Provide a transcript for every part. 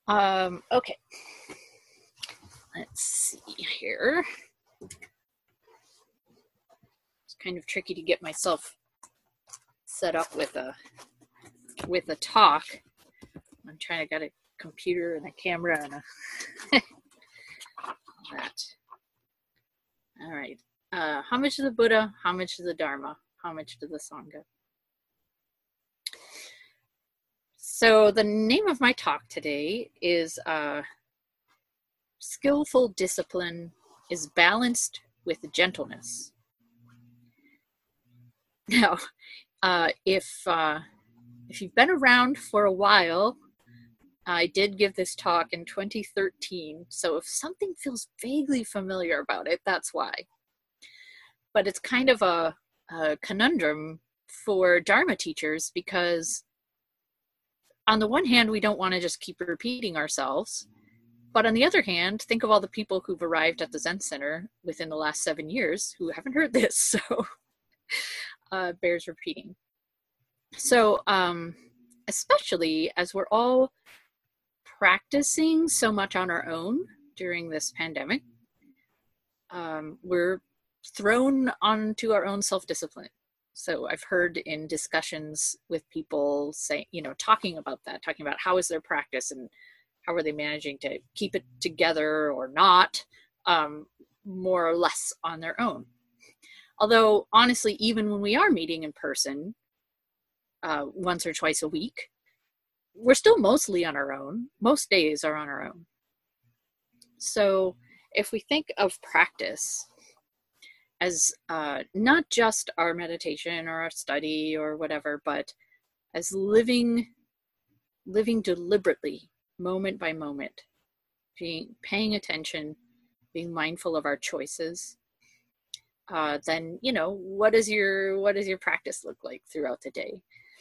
Okay, let's see here. It's kind of tricky to get myself set up with a talk. I'm trying to get a computer and a camera and that. All right. Homage to the Buddha, homage to the Dharma, homage to the Sangha. So the name of my talk today is Skillful Discipline is Balanced with Gentleness. Now, if you've been around for a while, I did give this talk in 2013, so if something feels vaguely familiar about it, that's why. But it's kind of a conundrum for Dharma teachers because on the one hand, we don't want to just keep repeating ourselves. But on the other hand, think of all the people who've arrived at the Zen Center within the last 7 years who haven't heard this, so bears repeating. So especially as we're all practicing so much on our own during this pandemic, we're thrown onto our own self-discipline. So I've heard in discussions with people say, talking about how is their practice and how are they managing to keep it together or not, more or less on their own. Although honestly, even when we are meeting in person once or twice a week, we're still mostly on our own. Most days are on our own. So if we think of practice as not just our meditation or our study or whatever, but as living deliberately, moment by moment, paying attention, being mindful of our choices, then what does your practice look like throughout the day?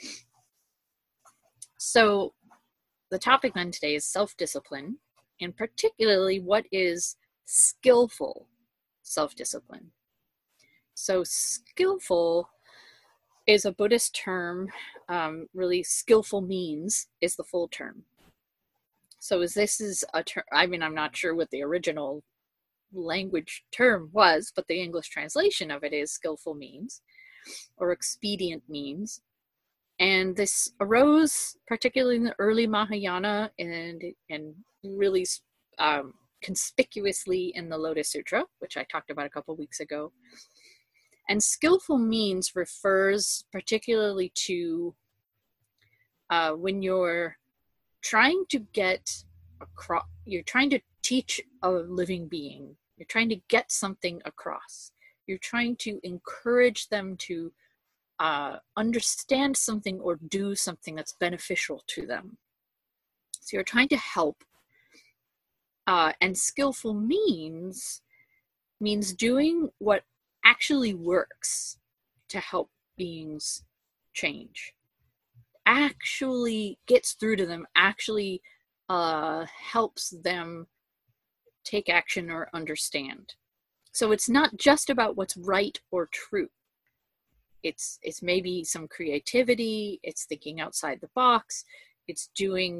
So the topic then today is self-discipline, and particularly what is skillful self-discipline. So skillful is a Buddhist term. Really, skillful means is the full term. So this is a term, I'm not sure what the original language term was, but the English translation of it is skillful means or expedient means. And this arose particularly in the early Mahayana and really conspicuously in the Lotus Sutra, which I talked about a couple weeks ago. And skillful means refers particularly to when you're trying to get across, you're trying to teach a living being, you're trying to get something across, you're trying to encourage them to understand something or do something that's beneficial to them. So you're trying to help. And skillful means doing what actually works to help beings change, actually gets through to them, actually helps them take action or understand. So it's not just about what's right or true. It's maybe some creativity, it's thinking outside the box, it's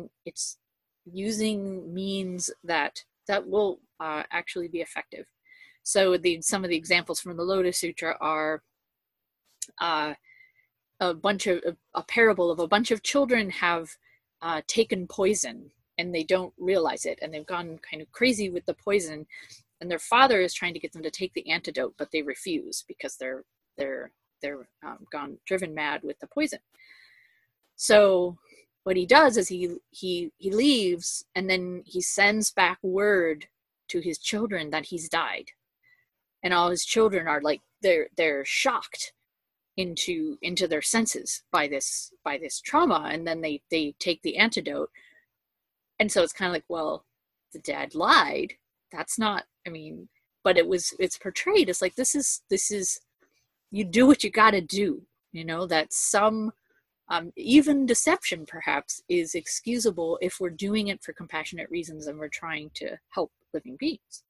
using means that will actually be effective. So some of the examples from the Lotus Sutra are a parable of a bunch of children have taken poison and they don't realize it, and they've gone kind of crazy with the poison, and their father is trying to get them to take the antidote, but they refuse because they're driven mad with the poison. So what he does is he leaves, and then he sends back word to his children that he's died, and all his children are like they're shocked into their senses by this trauma, and then they take the antidote. And so it's kind of like, well, the dad lied. That's not, but it's portrayed as like this is you do what you got to do, that some even deception perhaps is excusable if we're doing it for compassionate reasons and we're trying to help living beings.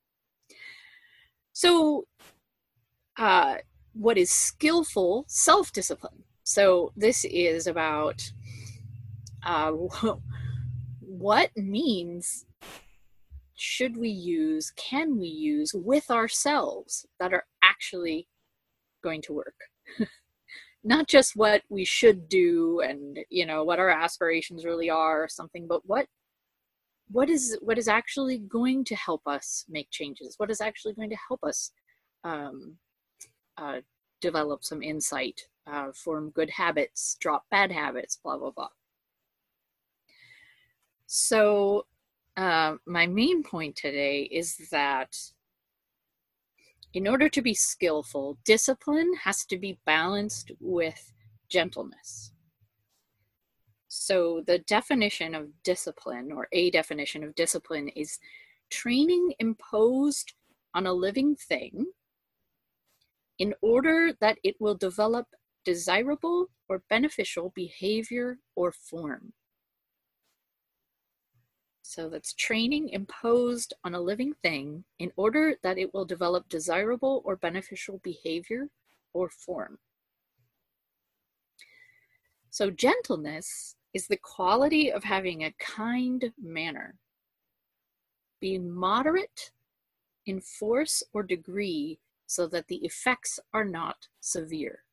So what is skillful self-discipline? So this is about what means should we use, can we use with ourselves that are actually going to work? Not just what we should do and, you know, what our aspirations really are or something, but what is actually going to help us make changes? What is actually going to help us develop some insight, form good habits, drop bad habits, blah, blah, blah. So my main point today is that in order to be skillful, discipline has to be balanced with gentleness. So the definition of discipline, or a definition of discipline, is training imposed on a living thing in order that it will develop desirable or beneficial behavior or form. So that's training imposed on a living thing in order that it will develop desirable or beneficial behavior or form. So gentleness is the quality of having a kind manner, being moderate in force or degree so that the effects are not severe.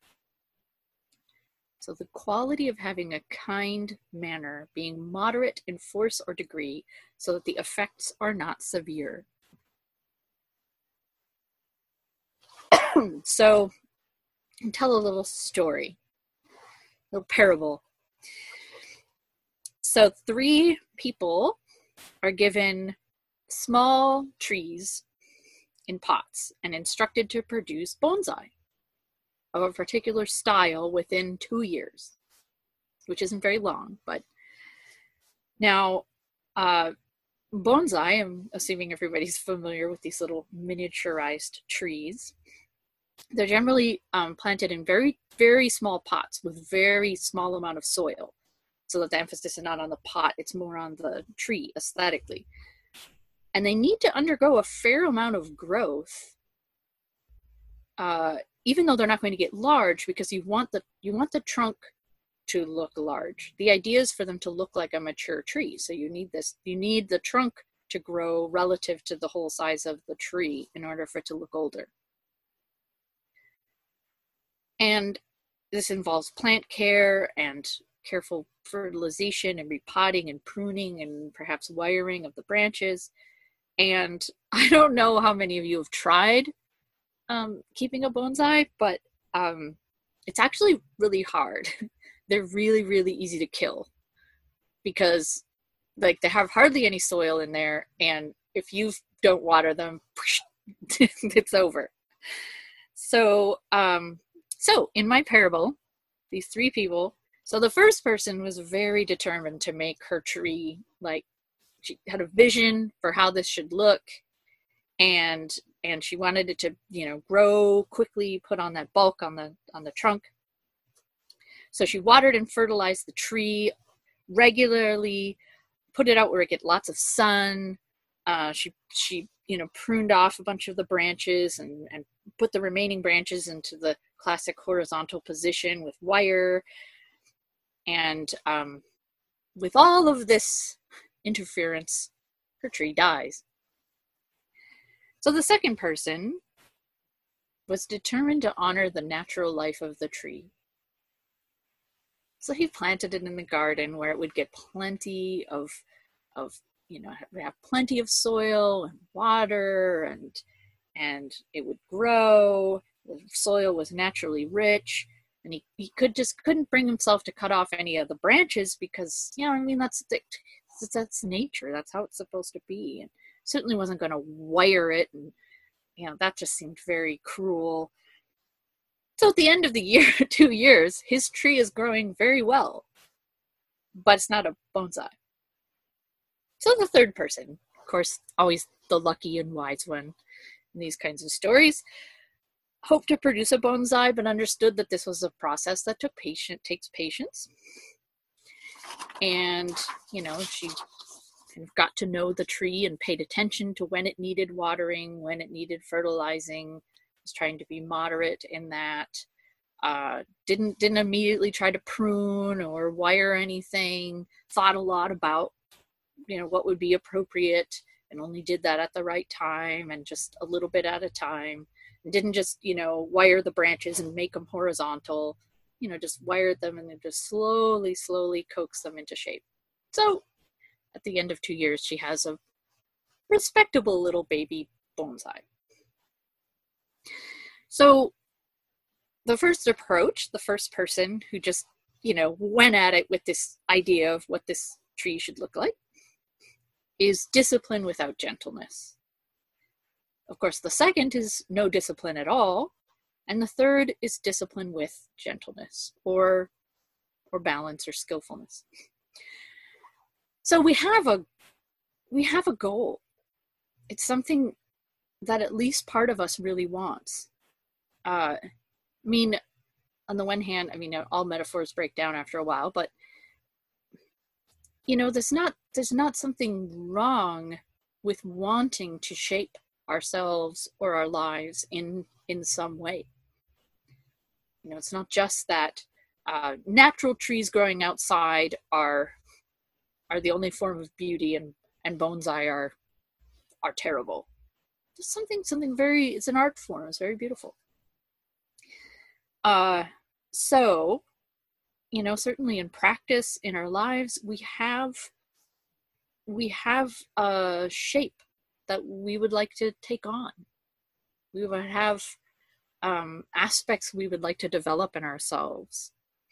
So the quality of having a kind manner, being moderate in force or degree, so that the effects are not severe. So, I'll tell a little story, a little parable. So 3 people are given small trees in pots and instructed to produce bonsai of a particular style within 2 years, which isn't very long. But now, bonsai, I'm assuming everybody's familiar with these little miniaturized trees. They're generally planted in very, very small pots with very small amount of soil, so that the emphasis is not on the pot, it's more on the tree aesthetically. And they need to undergo a fair amount of growth, even though they're not going to get large, because you want the trunk to look large. The idea is for them to look like a mature tree. So you need the trunk to grow relative to the whole size of the tree in order for it to look older. And this involves plant care and careful fertilization and repotting and pruning and perhaps wiring of the branches. And I don't know how many of you have tried keeping a bonsai, but it's actually really hard. They're really, really easy to kill because like they have hardly any soil in there, and if you don't water them, it's over. So in my parable, these 3 people, so the first person was very determined to make her tree, like she had a vision for how this should look, and she wanted it to, grow quickly, put on that bulk on the trunk. So she watered and fertilized the tree regularly, put it out where it get lots of sun. She pruned off a bunch of the branches and put the remaining branches into the classic horizontal position with wire. And with all of this interference, her tree dies. So the second person was determined to honor the natural life of the tree. So he planted it in the garden where it would get plenty of have plenty of soil and water, and it would grow. The soil was naturally rich, and he couldn't bring himself to cut off any of the branches because, that's nature. That's how it's supposed to be. And certainly wasn't going to wire it, and that just seemed very cruel. So at the end of the year, 2 years, his tree is growing very well, but it's not a bonsai. So the third person, of course, always the lucky and wise one in these kinds of stories, hoped to produce a bonsai, but understood that this was a process that takes patience. And, she kind of got to know the tree and paid attention to when it needed watering, when it needed fertilizing, was trying to be moderate in that, didn't immediately try to prune or wire anything, thought a lot about what would be appropriate, and only did that at the right time and just a little bit at a time, and didn't just, wire the branches and make them horizontal, just wired them and then just slowly coax them into shape. So at the end of 2 years, she has a respectable little baby bonsai. So the first approach, the first person who just, went at it with this idea of what this tree should look like, is discipline without gentleness. Of course, the second is no discipline at all. And the third is discipline with gentleness or balance or skillfulness. So we have a goal. It's something that at least part of us really wants. On the one hand, all metaphors break down after a while, but there's not something wrong with wanting to shape ourselves or our lives in some way. It's not just that natural trees growing outside are the only form of beauty, and bonsai are terrible. Just something very, it's an art form. It's very beautiful. So, certainly in practice in our lives, we have a shape that we would like to take on. We would have aspects we would like to develop in ourselves.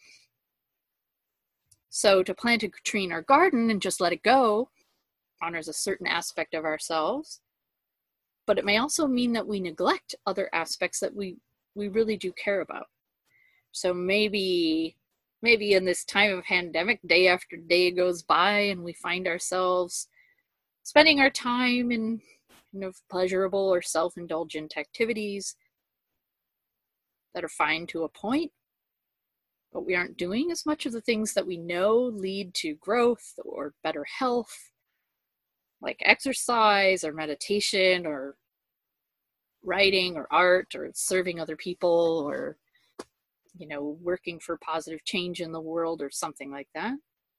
So to plant a tree in our garden and just let it go honors a certain aspect of ourselves, but it may also mean that we neglect other aspects that we really do care about. So maybe in this time of pandemic, day after day goes by and we find ourselves spending our time in pleasurable or self-indulgent activities that are fine to a point, but we aren't doing as much of the things that we know lead to growth or better health, like exercise or meditation or writing or art or serving other people or, working for positive change in the world or something like that.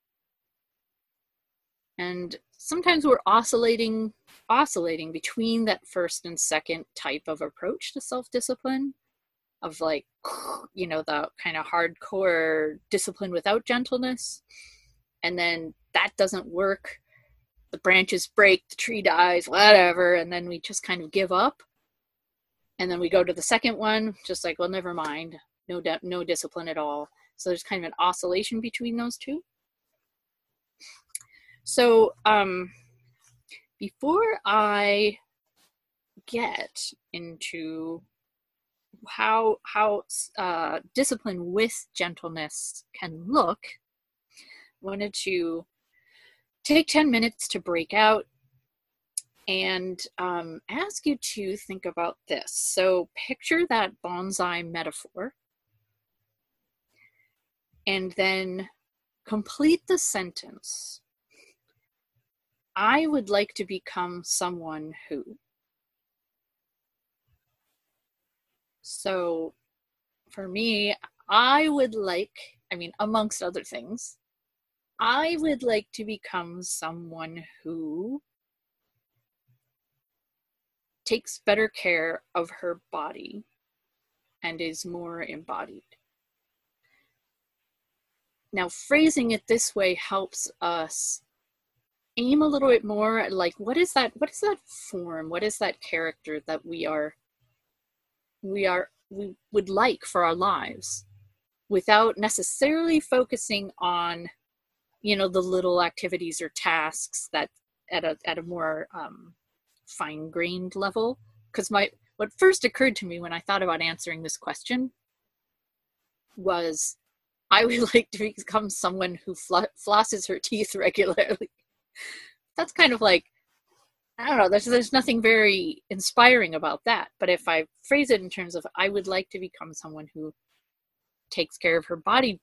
And sometimes we're oscillating between that first and second type of approach to self-discipline, of the kind of hardcore discipline without gentleness. And then that doesn't work. The branches break, the tree dies, whatever. And then we just kind of give up. And then we go to the second one, just like, well, never mind. No discipline at all. So there's kind of an oscillation between those two. So before I get into how discipline with gentleness can look, I wanted to take 10 minutes to break out and ask you to think about this. So picture that bonsai metaphor, and then complete the sentence. I would like to become someone who. So for me, I would like, amongst other things, I would like to become someone who takes better care of her body and is more embodied. Now, phrasing it this way helps us aim a little bit more at what is that form? What is that character that we would like for our lives, without necessarily focusing on, the little activities or tasks that at a more fine-grained level. Because what first occurred to me when I thought about answering this question was, I would like to become someone who flosses her teeth regularly. That's kind of I don't know, there's nothing very inspiring about that. But if I phrase it in terms of, I would like to become someone who takes care of her body,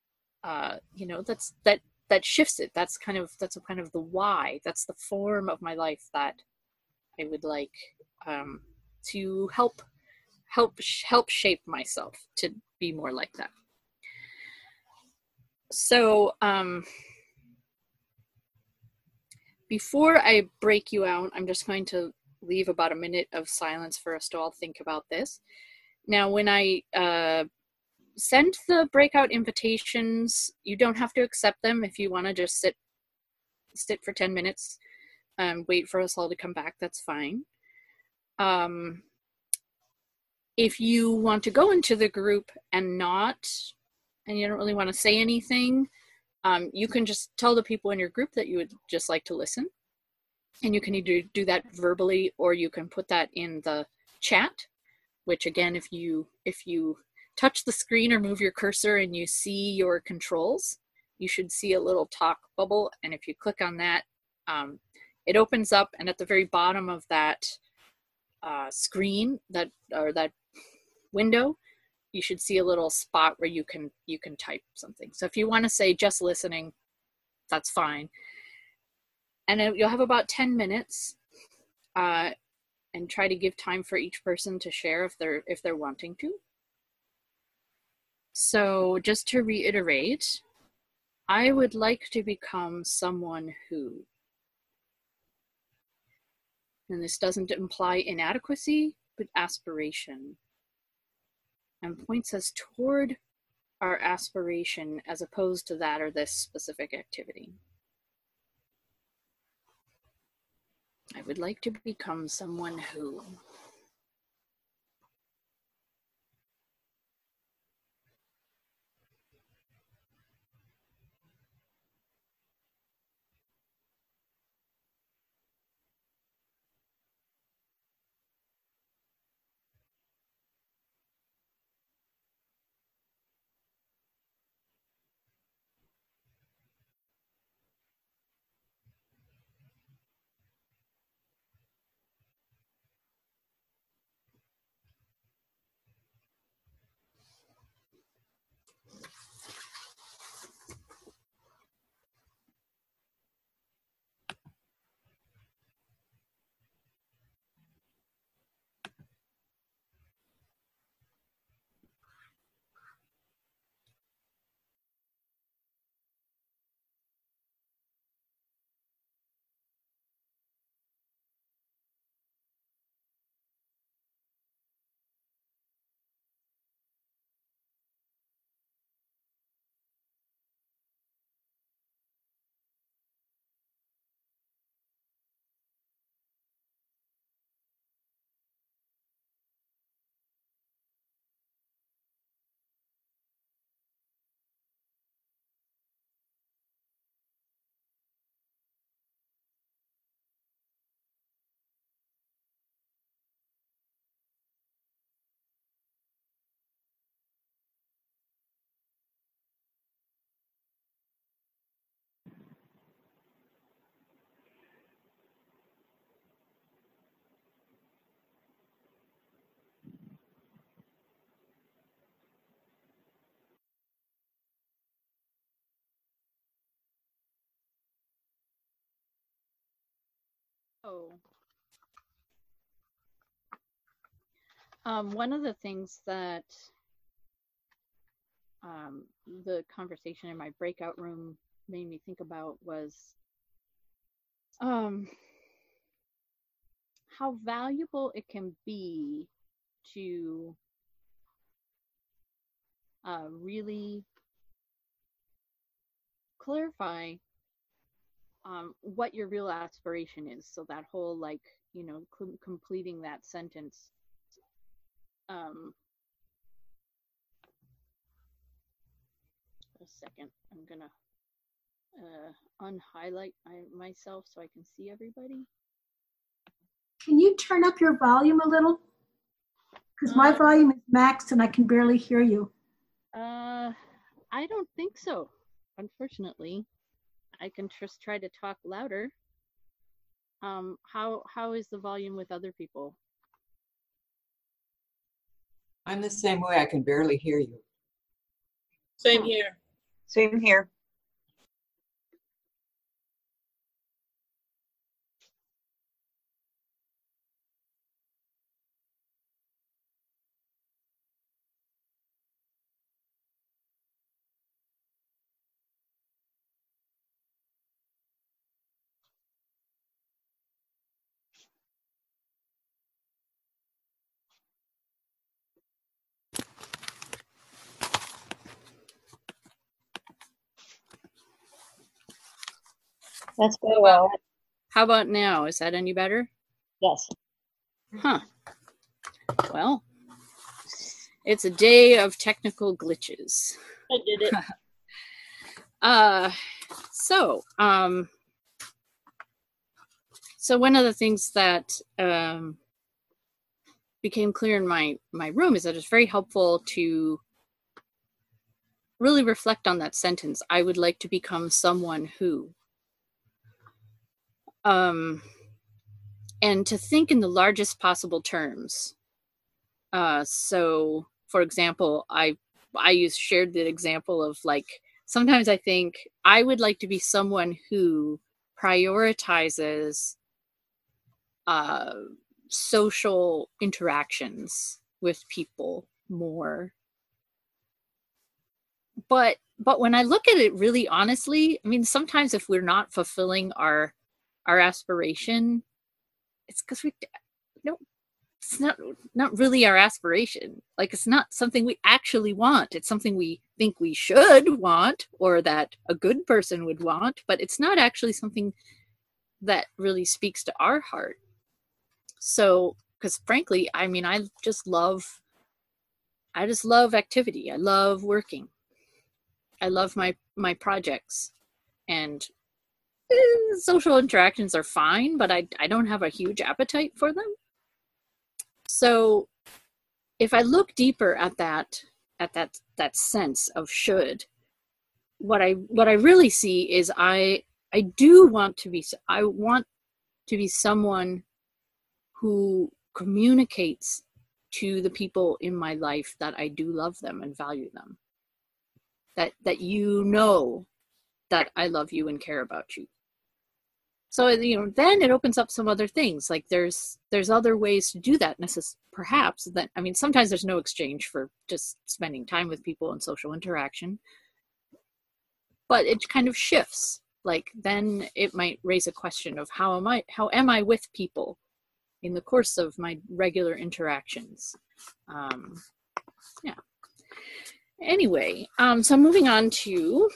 that shifts it. That's kind of the why. That's the form of my life that I would like to help shape myself to be more like that. So Before I break you out, I'm just going to leave about a minute of silence for us to all think about this. Now, when I send the breakout invitations, you don't have to accept them. If you want to just sit for 10 minutes, wait for us all to come back, that's fine. If you want to go into the group and you don't really want to say anything, you can just tell the people in your group that you would just like to listen. And you can either do that verbally, or you can put that in the chat, which again, if you touch the screen or move your cursor and you see your controls, you should see a little talk bubble. And if you click on that, it opens up, and at the very bottom of that screen, that window, you should see a little spot where you can type something. So if you want to say just listening, that's fine. And you'll have about 10 minutes, and try to give time for each person to share if they're wanting to. So just to reiterate, I would like to become someone who, and this doesn't imply inadequacy, but aspiration, and points us toward our aspiration as opposed to that or this specific activity. I would like to become someone who. One of the things that the conversation in my breakout room made me think about was how valuable it can be to really clarify what your real aspiration is. So that whole, like, completing that sentence. A second, I'm gonna unhighlight myself so I can see everybody. Can you turn up your volume a little? Because my volume is maxed and I can barely hear you. I don't think so, unfortunately. I can just try to talk louder. How is the volume with other people? I'm the same way. I can barely hear you. Same here. Same here. That's better. All right. How about now? Is that any better? Yes. Huh. Well, it's a day of technical glitches. I did it. So one of the things that became clear in my room is that it's very helpful to really reflect on that sentence. I would like to become someone who. And to think in the largest possible terms. So, for example, I shared the example of like, sometimes I think I would like to be someone who prioritizes social interactions with people more. But when I look at it really honestly, I mean, sometimes if we're not fulfilling our aspiration, it's because it's not really our aspiration. Like, it's not something we actually want. It's something we think we should want, or that a good person would want, but it's not actually something that really speaks to our heart. So, because frankly, I mean, I just love activity. I love working. I love my projects, and social interactions are fine, but I don't have a huge appetite for them. So if I look deeper at that sense of should, what I really see is I want to be someone who communicates to the people in my life that I do love them and value them. That you know that I love you and care about you. So, then it opens up some other things. Like there's other ways to do that. Perhaps that, I mean, sometimes there's no exchange for just spending time with people and social interaction, but it kind of shifts. Like then it might raise a question of how am I with people in the course of my regular interactions? Yeah. Anyway, so moving on to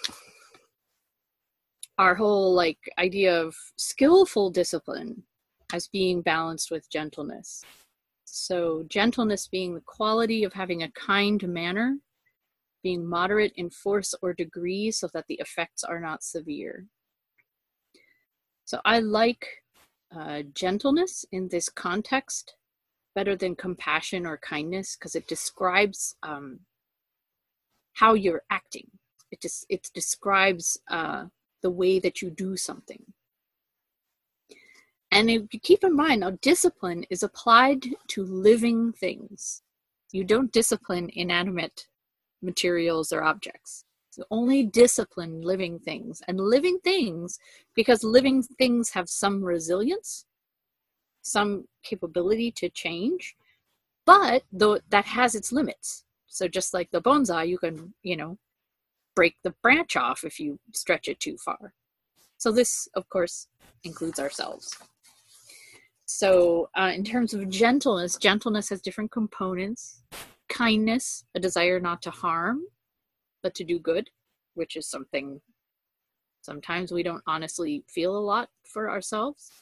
our whole like idea of skillful discipline as being balanced with gentleness. So gentleness being the quality of having a kind manner, being moderate in force or degree so that the effects are not severe. So I like gentleness in this context better than compassion or kindness, because it describes how you're acting. It describes the way that you do something. And if you keep in mind, now discipline is applied to living things. You don't discipline inanimate materials or objects. So only discipline living things. And living things, because living things have some resilience, some capability to change, but though that has its limits. So just like the bonsai, you can, break the branch off if you stretch it too far. So this, of course, includes ourselves. So in terms of gentleness has different components. Kindness, a desire not to harm, but to do good, which is something sometimes we don't honestly feel a lot for ourselves.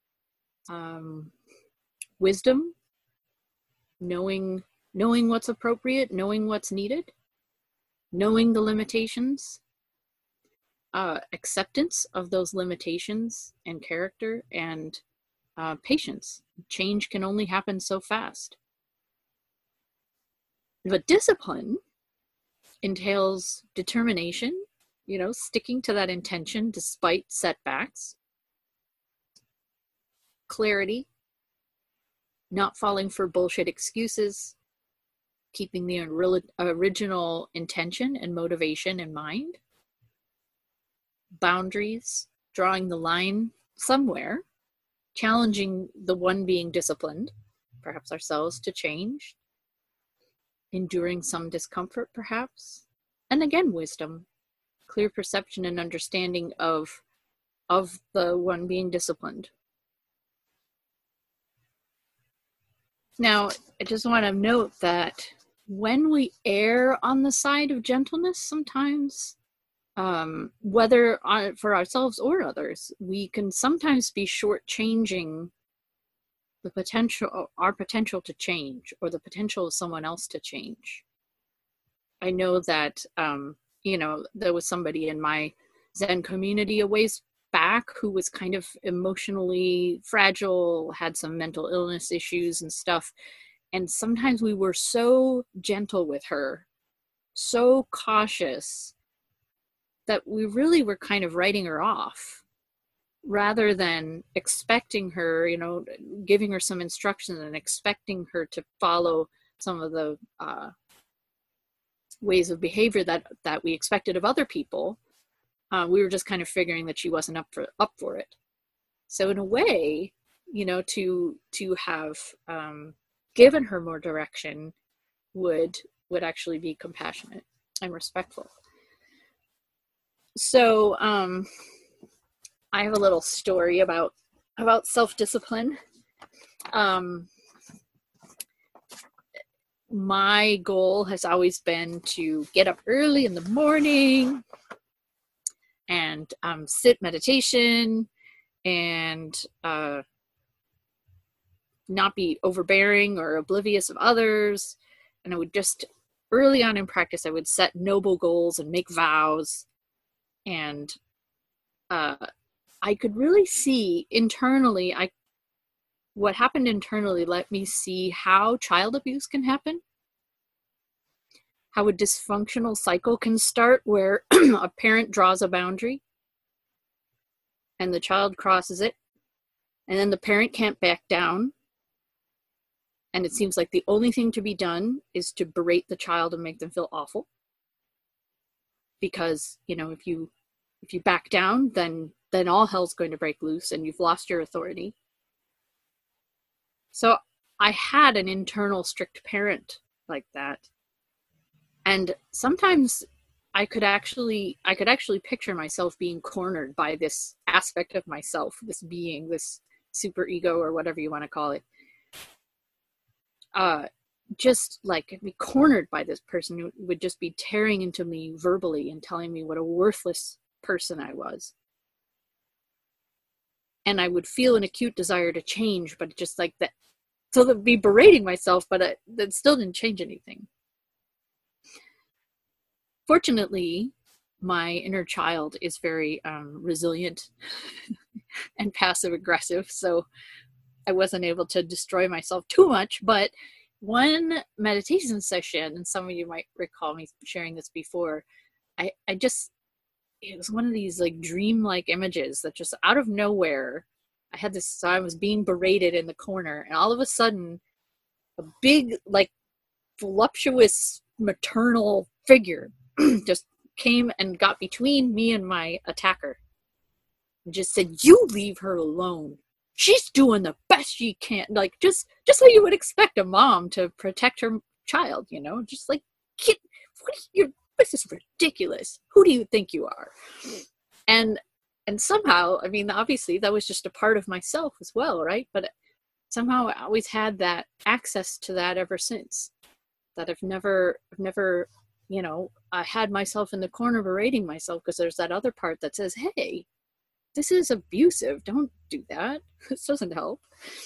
Wisdom, knowing what's appropriate, knowing what's needed, knowing the limitations, acceptance of those limitations and character, and patience. Change can only happen so fast. But discipline entails determination, sticking to that intention despite setbacks, clarity, not falling for bullshit excuses, keeping the original intention and motivation in mind, boundaries, drawing the line somewhere, challenging the one being disciplined, perhaps ourselves, to change, enduring some discomfort perhaps, and again wisdom, clear perception and understanding of the one being disciplined. Now, I just want to note that when we err on the side of gentleness, sometimes whether for ourselves or others, we can sometimes be shortchanging the potential, our potential to change, or the potential of someone else to change. I know that, there was somebody in my Zen community a ways back who was kind of emotionally fragile, had some mental illness issues and stuff. And sometimes we were so gentle with her, so cautious, that we really were kind of writing her off, rather than expecting her, giving her some instructions and expecting her to follow some of the ways of behavior that we expected of other people. We were just kind of figuring that she wasn't up for it. So in a way, to have given her more direction would actually be compassionate and respectful. So I have a little story about self-discipline. My goal has always been to get up early in the morning and sit meditation and not be overbearing or oblivious of others. And I would just, early on in practice, I would set noble goals and make vows. And I could really see internally, what happened internally let me see how child abuse can happen, how a dysfunctional cycle can start where a parent draws a boundary and the child crosses it, and then the parent can't back down. And it seems like the only thing to be done is to berate the child and make them feel awful. Because, if you back down, then all hell's going to break loose and you've lost your authority. So I had an internal strict parent like that. And sometimes I could actually picture myself being cornered by this aspect of myself, this being, this super ego, or whatever you want to call it. Just like be cornered by this person who would just be tearing into me verbally and telling me what a worthless person I was. And I would feel an acute desire to change, but just like that. So that would be berating myself, but that still didn't change anything. Fortunately, my inner child is very resilient and passive aggressive, so I wasn't able to destroy myself too much. But one meditation session, and some of you might recall me sharing this before, it was one of these like dream-like images that just out of nowhere, I was being berated in the corner, and all of a sudden, a big, like, voluptuous maternal figure just came and got between me and my attacker. And just said, "You leave her alone. She's doing the best she can." Like, just how you would expect a mom to protect her child, just like, "Kid, this is ridiculous. Who do you think you are?" And somehow, I mean, obviously that was just a part of myself as well, right? But somehow I always had that access to that ever since. That I've never, I had myself in the corner berating myself because there's that other part that says, "Hey, this is abusive. Don't do that. This doesn't help."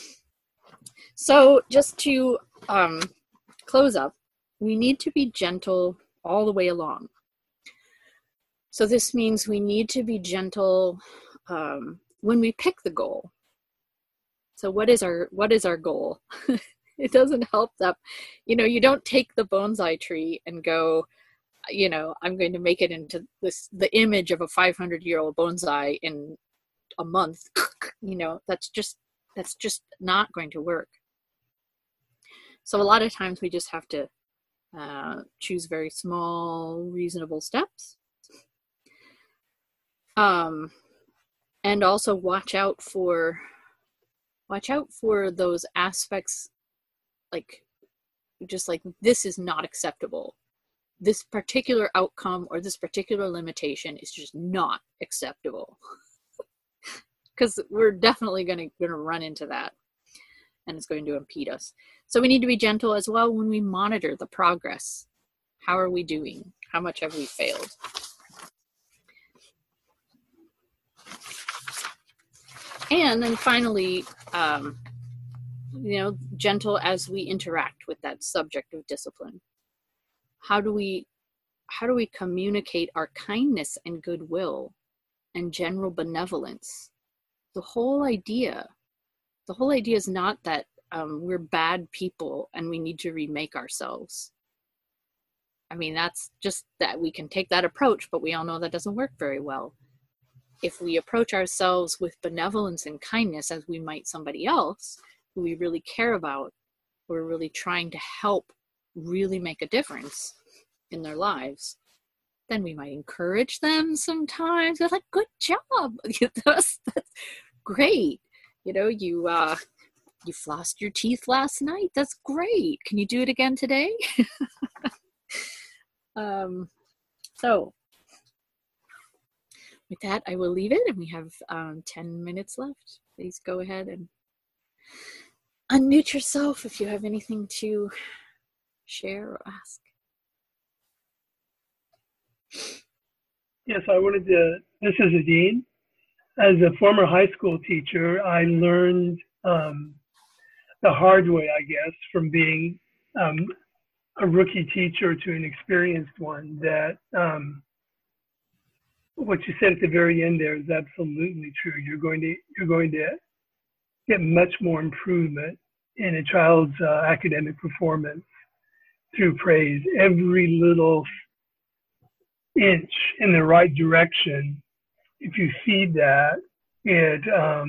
So just to close up, we need to be gentle all the way along. So this means we need to be gentle when we pick the goal. So what is our goal? It doesn't help that, you don't take the bonsai tree and go, I'm going to make it into the image of a 500-year-old bonsai in a month. That's just not going to work. So a lot of times we just have to choose very small, reasonable steps. And also watch out for those aspects, like, just like, this is not acceptable. This particular outcome or this particular limitation is just not acceptable. Because we're definitely going to run into that, and it's going to impede us. So we need to be gentle as well when we monitor the progress. How are we doing? How much have we failed? And then finally, gentle as we interact with that subject of discipline. How do we communicate our kindness and goodwill and general benevolence? The whole idea is not that we're bad people and we need to remake ourselves. I mean, that's just that we can take that approach, but we all know that doesn't work very well. If we approach ourselves with benevolence and kindness as we might somebody else who we really care about, we're really trying to help really make a difference in their lives, then we might encourage them sometimes. They're like, good job. That's great. You flossed your teeth last night. That's great. Can you do it again today? So with that, I will leave it, and we have 10 minutes left. Please go ahead and unmute yourself if you have anything to share or ask. Yes, I wanted to, this is Adine. As a former high school teacher, I learned the hard way, I guess, from being a rookie teacher to an experienced one, that what you said at the very end there is absolutely true. You're going to get much more improvement in a child's academic performance through praise. Every little inch in the right direction, if you feed that, it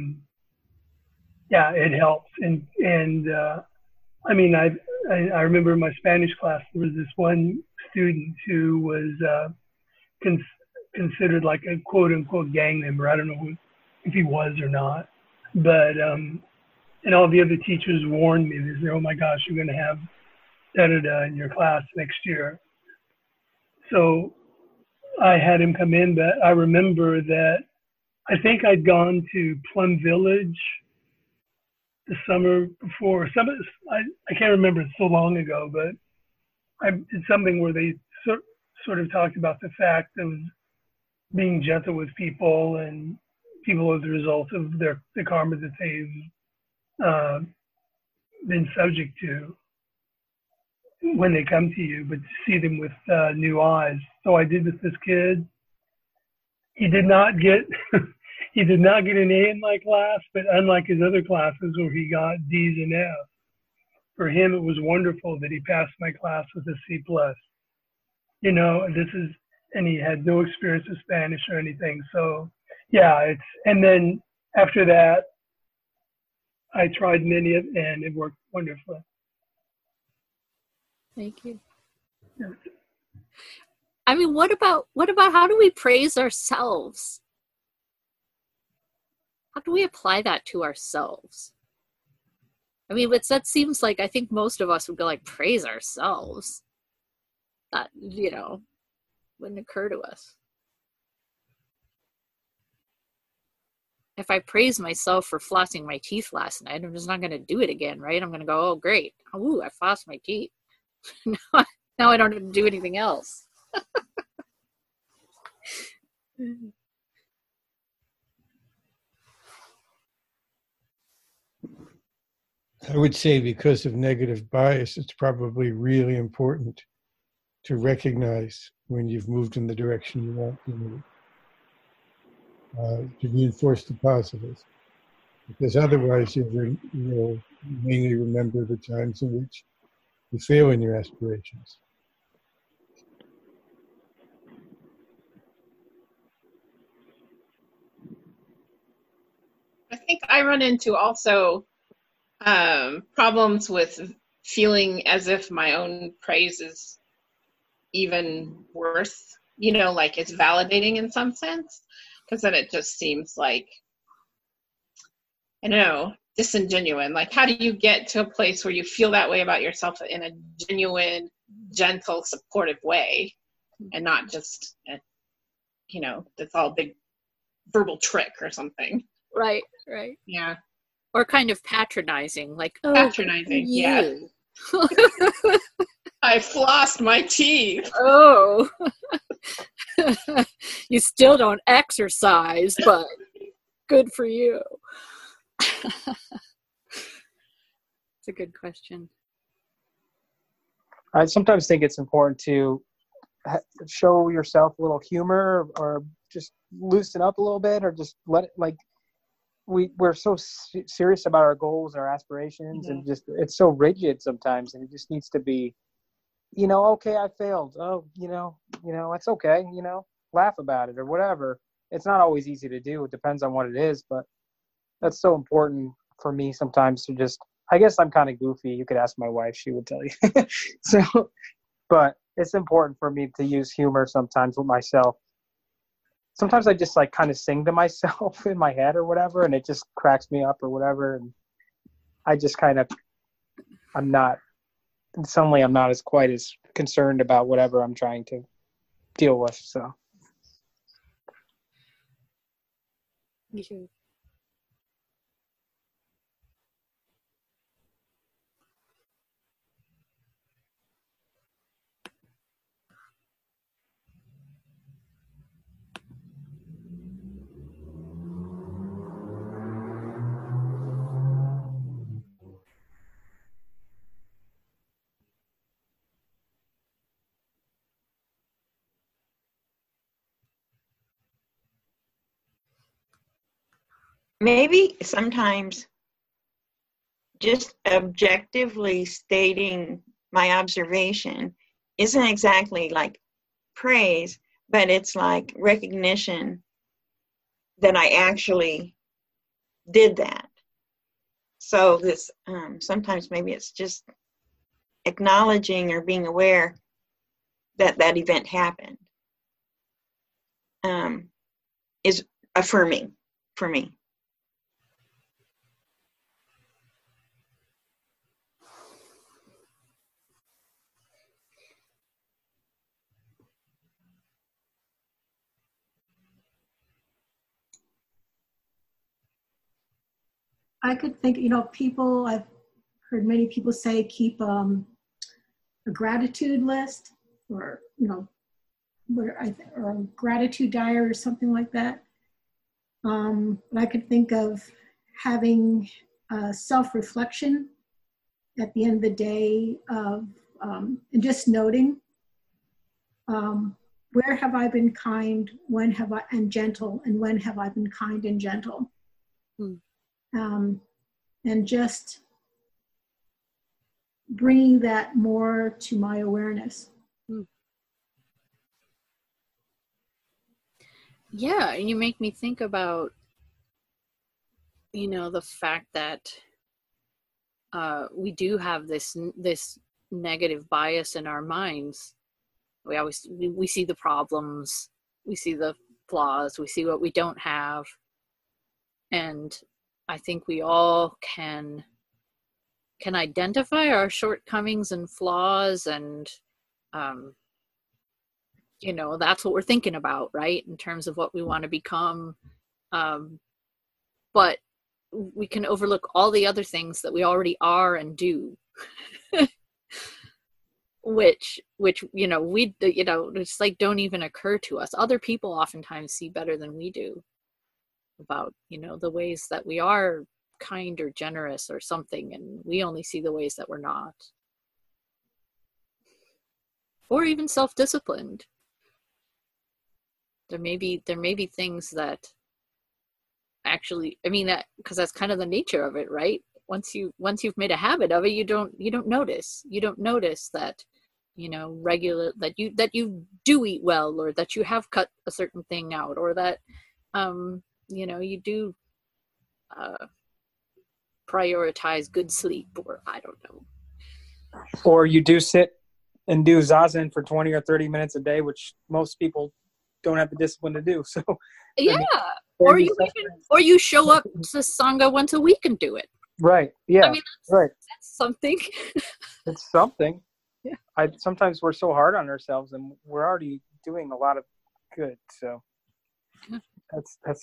helps. And I mean, I remember in my Spanish class there was this one student who was considered like a quote unquote gang member. I don't know if he was or not, but and all the other teachers warned me. They said, "Oh my gosh, you're going to have da-da-da in your class next year." So I had him come in, but I remember that I think I'd gone to Plum Village the summer before. I can't remember, it's so long ago, but I did something where they sort of talked about the fact of being gentle with people and people as a result of the karma that they've been subject to when they come to you, but to see them with new eyes. So I did with this kid. He did not get he did not get an A in my class, but unlike his other classes where he got D's and F's, for him it was wonderful that he passed my class with a C+. And he had no experience with Spanish or anything. So yeah, and then after that, I tried many of, and it worked wonderfully. Thank you. Yeah. I mean, what about how do we praise ourselves? How do we apply that to ourselves? I mean, that seems like, I think most of us would go like, praise ourselves. That, wouldn't occur to us. If I praise myself for flossing my teeth last night, I'm just not going to do it again, right? I'm going to go, oh, great. Ooh, I flossed my teeth. Now I don't have to do anything else. I would say because of negative bias, it's probably really important to recognize when you've moved in the direction you want to move, to reinforce the positives. Because otherwise you'll mainly remember the times in which you fail in your aspirations. I think I run into also problems with feeling as if my own praise is even worth, like it's validating in some sense, because then it just seems like, disingenuine. Like, how do you get to a place where you feel that way about yourself in a genuine, gentle, supportive way, and not just, that's all a big verbal trick or something. Right. Yeah. Or kind of patronizing, like, oh, patronizing, yeah. I flossed my teeth. Oh. You still don't exercise, but good for you. It's a good question. I sometimes think it's important to show yourself a little humor, or just loosen up a little bit, or just let it, like, we're so serious about our goals, our aspirations, and just it's so rigid sometimes, and it just needs to be, okay, I failed. Oh, it's okay. Laugh about it or whatever. It's not always easy to do. It depends on what it is, but that's so important for me sometimes to just, I guess I'm kind of goofy. You could ask my wife, she would tell you. So, but it's important for me to use humor sometimes with myself. Sometimes I just like kind of sing to myself in my head or whatever, and it just cracks me up or whatever. And I just suddenly I'm not as quite as concerned about whatever I'm trying to deal with. So. Me too. Maybe sometimes just objectively stating my observation isn't exactly like praise, but it's like recognition that I actually did that. So this sometimes maybe it's just acknowledging or being aware that that event happened is affirming for me. I could think, people, I've heard many people say keep a gratitude list, or, or a gratitude diary or something like that. I could think of having self-reflection at the end of the day of, and just noting, where have I been kind, and gentle, and when have I been kind and gentle? And just bringing that more to my awareness. Yeah, you make me think about, the fact that we do have this negative bias in our minds. We see the problems, we see the flaws, we see what we don't have, and I think we all can identify our shortcomings and flaws, and that's what we're thinking about, right, in terms of what we want to become, but we can overlook all the other things that we already are and do. which we it's like don't even occur to us. Other people oftentimes see better than we do about the ways that we are kind or generous or something, and we only see the ways that we're not, or even self-disciplined. There may be things that actually, because that's kind of the nature of it, right? Once you've made a habit of it, you don't notice that regular that you do eat well, or that you have cut a certain thing out, or that you do prioritize good sleep, or I don't know, or you do sit and do zazen for 20 or 30 minutes a day, which most people don't have the discipline to do. So yeah, or you show up to Sangha once a week and do it. Right. Yeah. That's something. It's something. Yeah. Sometimes we're so hard on ourselves, and we're already doing a lot of good. So that's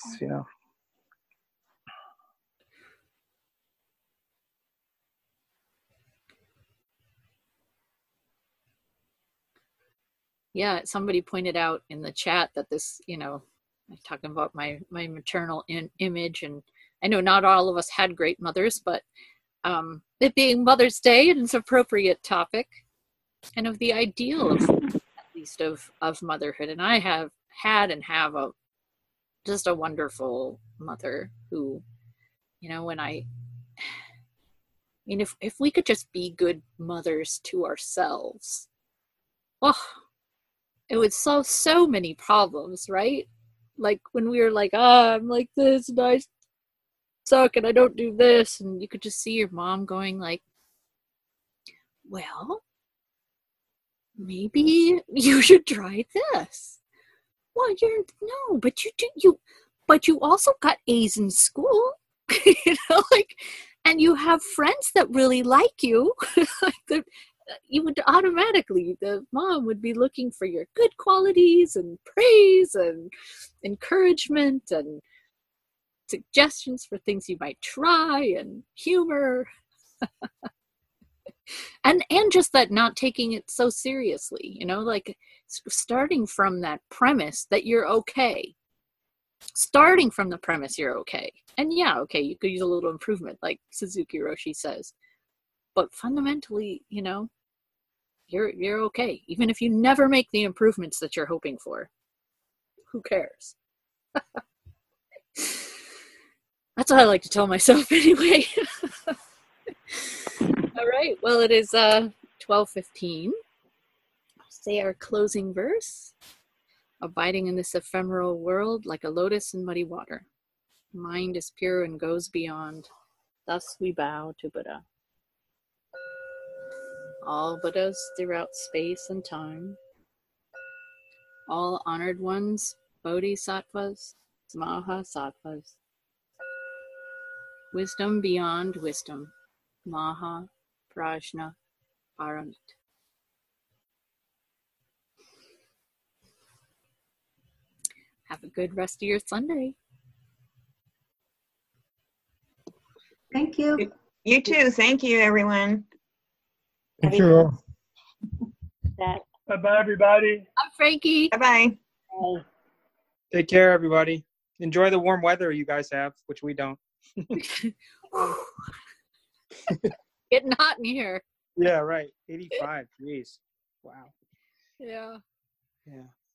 Yeah, somebody pointed out in the chat that this, I'm talking about my maternal image, and I know not all of us had great mothers, but it being Mother's Day, it's an appropriate topic, and of the ideal of, at least of motherhood. And I have had and have just a wonderful mother who, you know, if we could just be good mothers to ourselves, oh, it would solve so many problems, right? Like when we were like, I'm like this and I suck and I don't do this, and you could just see your mom going like, well, maybe you should try this. Well, but you also got A's in school, like, and you have friends that really like you. You would automatically, the mom would be looking for your good qualities and praise and encouragement and suggestions for things you might try and humor. and just that not taking it so seriously, like starting from that premise that you're okay. Starting from the premise you're okay. And yeah, okay, you could use a little improvement like Suzuki Roshi says. But fundamentally, you're okay. Even if you never make the improvements that you're hoping for. Who cares? That's what I like to tell myself anyway. All right. Well, it is 12:15. Say our closing verse. Abiding in this ephemeral world like a lotus in muddy water. Mind is pure and goes beyond. Thus we bow to Buddha. All Buddhas throughout space and time. All honored ones, bodhisattvas, mahasattvas. Wisdom beyond wisdom. Maha Prajna Paramit. Have a good rest of your Sunday. Thank you. You too. Thank you, everyone. Thank you all. Bye-bye, everybody. I'm Frankie. Bye-bye. Take care, everybody. Enjoy the warm weather you guys have, which we don't. Getting hot in here. Yeah, right. 85 degrees. Wow. Yeah. Yeah.